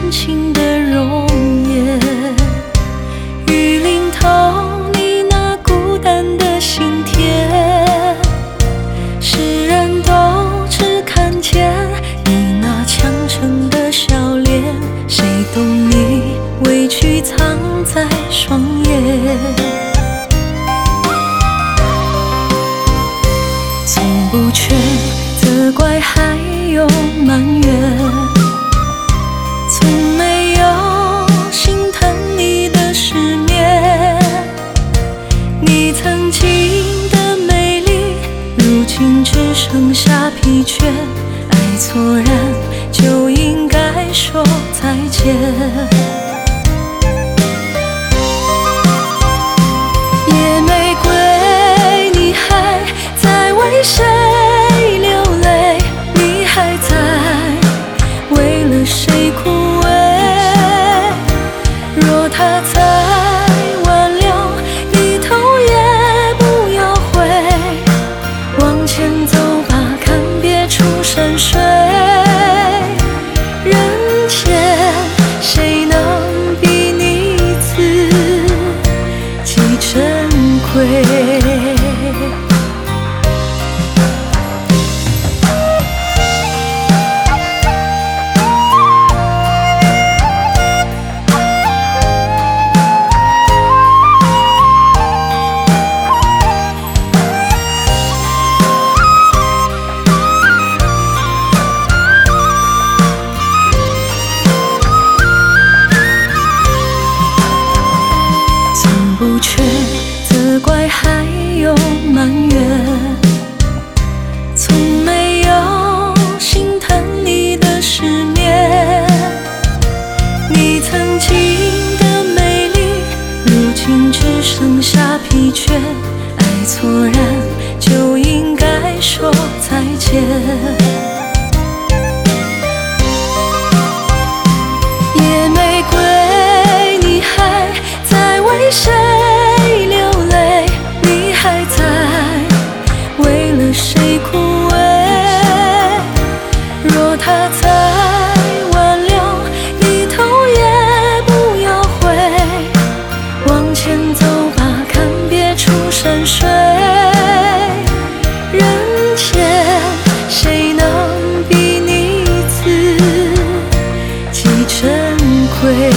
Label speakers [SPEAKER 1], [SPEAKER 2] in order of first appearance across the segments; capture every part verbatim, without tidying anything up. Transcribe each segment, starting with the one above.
[SPEAKER 1] 深情的容颜。雨淋透你那孤单的心田，世人都只看见你那强撑的笑脸，谁懂你委屈藏在双眼。从不劝，责怪还有埋怨，从没有心疼你的失眠。你曾经的美丽，如今只剩下疲倦。爱错人，就应该说再见。野玫瑰，你还在为谁流泪？你还在为了谁枯萎？若他再挽留，一头也不要回。往前走吧，看别出山水。人间谁能比你自己珍贵？不劝，责怪还有埋怨，从没有心疼你的失眠。你曾经的美丽，如今只剩下疲倦。爱错人，就应该说再见。野玫瑰，你还在为谁流泪？你还在为了谁枯萎？若他再挽留，一头也不要回。往前走吧，看别出山水。人间谁能比你自己珍贵？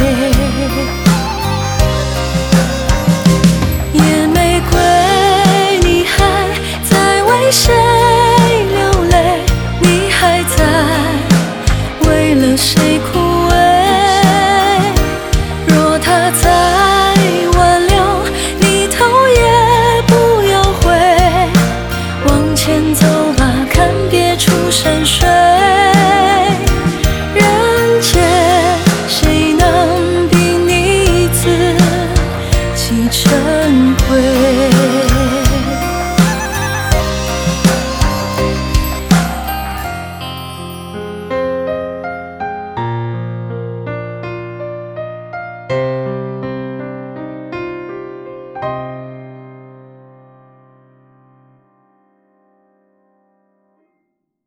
[SPEAKER 1] 野玫瑰，你还在为谁流泪？你还在为了谁哭？